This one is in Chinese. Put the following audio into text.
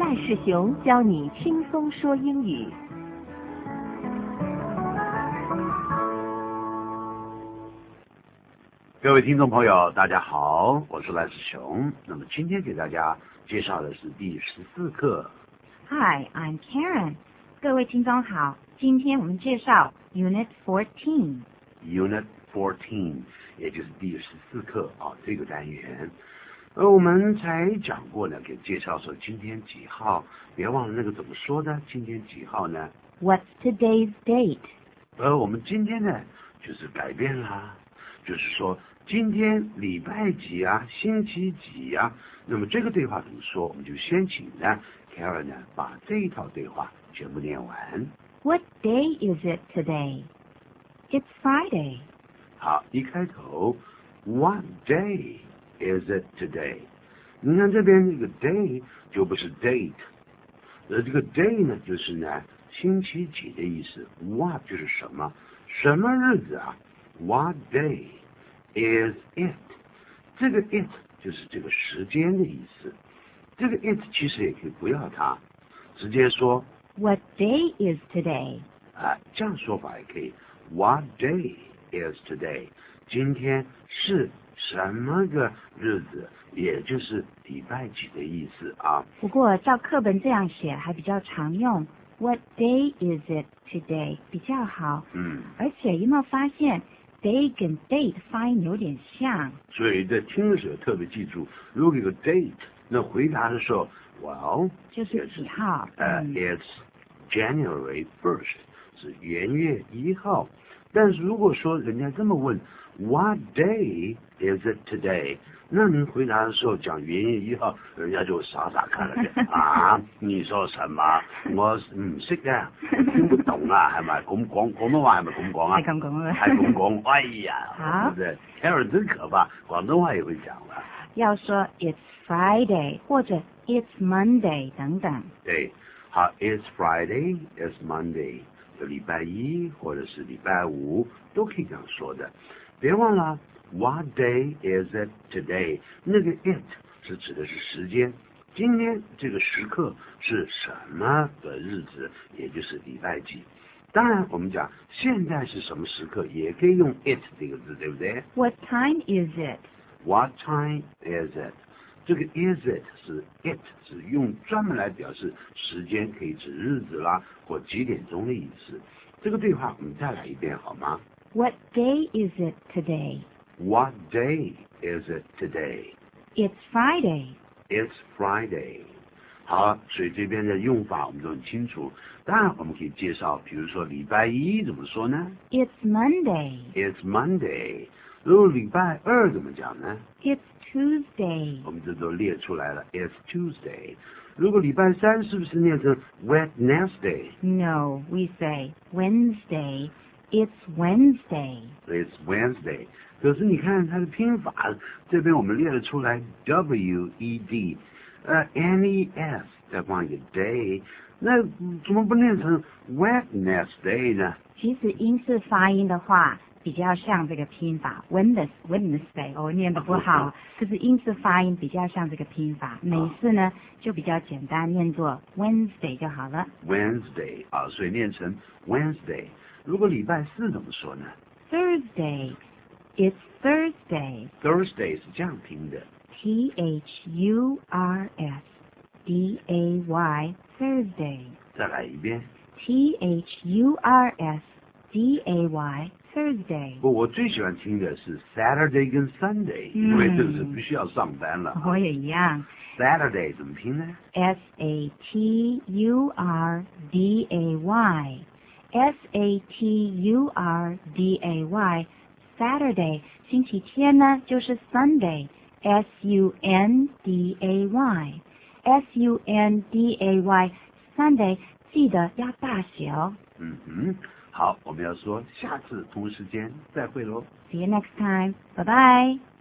赖世雄教你轻松说英语。 各位听众朋友，大家好，我是赖世雄。那么今天给大家介绍的是第14课。 Hi, I'm Karen. 各位听众好，今天我们介绍 Unit 14。 Unit 14，也就是第14课啊，这个单元。我们才讲过呢，给介绍说今天几号，别忘了那个怎么说的，今天几号呢 What's today's date? 我们今天呢，就是改变啦，就是说今天礼拜几啊，星期几啊，那么这个对话怎么说？我们就先请呢 Karen 呢把这一套对话全部念完。 What day is it today? It's Friday. 好，一开头 What day is it today? 你看这边这个 day 就不是 date， 这个 day 呢就是呢星期几的意思。What 就是什么，什么日子啊 ？What day is it？ 这个 it 就是这个时间的意思。这个 it 其实也可以不要它，直接说 What day is today? 这样说法也可以。What day is today？ 今天是什么个日子，也就是礼拜几的意思啊。 不过照课本这样写还比较常用 What day is it today 比较好。而且有没有发现 day 跟 date 发音有点像？ 所以在听的时候特别记住，如果有个 date， 那回答的时候 well 就是几号 it's January 1st， 是元月1号。但是如果说人家这么问 What day is it today？ 那您回答的时候讲元月1号，人家就傻傻看了啊！你说什么？我唔識嘅，聽不懂啊，係咪咁講？廣東話係咪咁講啊？ 係咁講啊！ 係咁講，哎呀， 好， 對不對 ？Karen 真可怕，廣東話也會講了。 要說 It's Friday 或者 It's Monday 等等。 對，好 ，It's Friday，It's Monday。礼拜一或者是礼拜五都可以这样说的，别忘了 What day is it today？ 那个 it 是指的是时间，今天这个时刻是什么的日子，也就是礼拜几。当然我们讲现在是什么时刻，也可以用 it 这个字，对不对？ What time is it? What time is it？这个 is it 是 it 是用专门来表示时间，可以指日子啦或几点钟的意思。这个对话我们再来一遍好吗？ What day is it today? What day is it today? It's Friday. It's Friday. 好，所以这边的用法我们都很清楚。当然我们可以介绍，比如说礼拜一怎么说呢？ It's Monday. It's Monday. 如果礼拜二怎么讲呢？ It's Tuesday. 我们这都列出来了 It's Tuesday。如果礼拜三是不是念成 Wednesday？ No, we say Wednesday. It's Wednesday. It's Wednesday。可是你看它的拼法，这边我们列了出来 W-E-D， N-E-S 再放一个 day， 那怎么不念成 Wednesday 呢？ 其实英式发音的话比较像这个拼法 Wednesday， 我念得不好，可是英式发音比较像这个拼法，美式呢就比较简单，念作 Wednesday 就好了。 Wednesday 所以念成 Wednesday。如果礼拜四怎么说呢？ Thursday. It's Thursday. Thursday 是这样拼的 Thursday. Thursday. 再来一遍 Thursday. Thursday. 我最喜欢听的是 Saturday 跟 Sunday，因为这个是必须要上班了。 我也一样。 Saturday 怎么拼呢？ Saturday. Saturday. Saturday. 星期天呢就是 Sunday. Sunday. Sunday. Sunday 记得要大写哦。 好，我们要说下次同一时间再会喽。 See you next time. Bye bye.